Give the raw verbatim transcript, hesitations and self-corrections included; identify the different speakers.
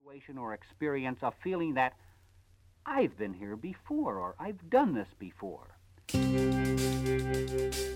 Speaker 1: situation or experience of feeling that I've been here before or I've done this before.